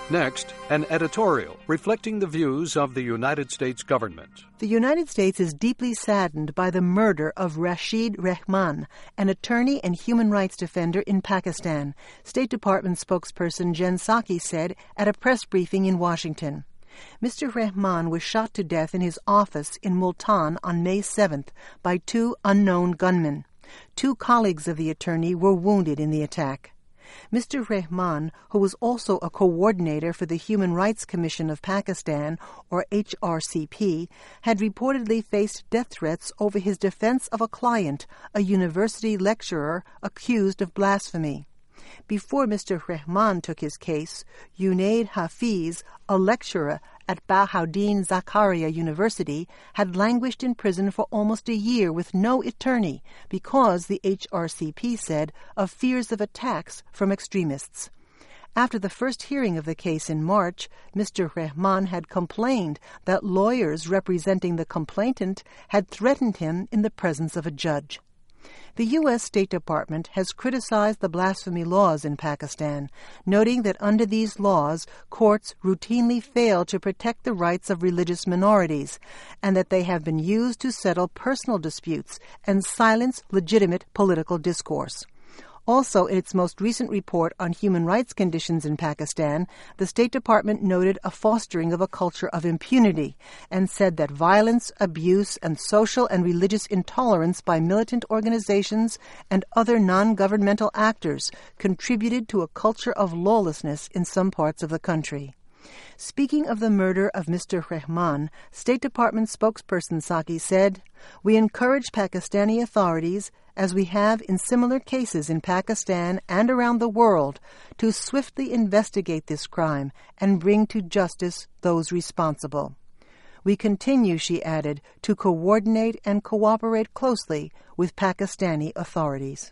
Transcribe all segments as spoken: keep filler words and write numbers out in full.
Next, an editorial reflecting the views of the United States government. The United States is deeply saddened by the murder of Rashid Rehman, an attorney and human rights defender in Pakistan, State Department spokesperson Jen Psaki said at a press briefing in Washington. Mister Rehman was shot to death in his office in Multan on May seventh by two unknown gunmen. Two colleagues of the attorney were wounded in the attack. Mister Rehman, who was also a coordinator for the Human Rights Commission of Pakistan, or H R C P, had reportedly faced death threats over his defense of a client, a university lecturer accused of blasphemy. Before Mister Rehman took his case, Junaid Hafiz, a lecturer at Bahauddin Zakaria University, had languished in prison for almost a year with no attorney because, the H R C P said, of fears of attacks from extremists. After the first hearing of the case in March, Mister Rehman had complained that lawyers representing the complainant had threatened him in the presence of a judge. The U S State Department has criticized the blasphemy laws in Pakistan, noting that under these laws, courts routinely fail to protect the rights of religious minorities, and that they have been used to settle personal disputes and silence legitimate political discourse. Also, in its most recent report on human rights conditions in Pakistan, the State Department noted a fostering of a culture of impunity and said that violence, abuse, and social and religious intolerance by militant organizations and other non-governmental actors contributed to a culture of lawlessness in some parts of the country. Speaking of the murder of Mister Rehman, State Department spokesperson Psaki said, "We encourage Pakistani authorities, as we have in similar cases in Pakistan and around the world, to swiftly investigate this crime and bring to justice those responsible. We continue," she added, "to coordinate and cooperate closely with Pakistani authorities."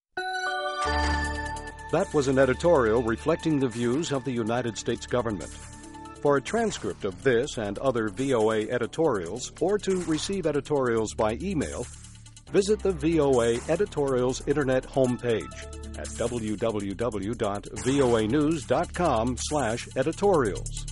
That was an editorial reflecting the views of the United States government. For a transcript of this and other V O A editorials, or to receive editorials by email, visit the V O A Editorials Internet homepage at w w w dot voa news dot com slash editorials.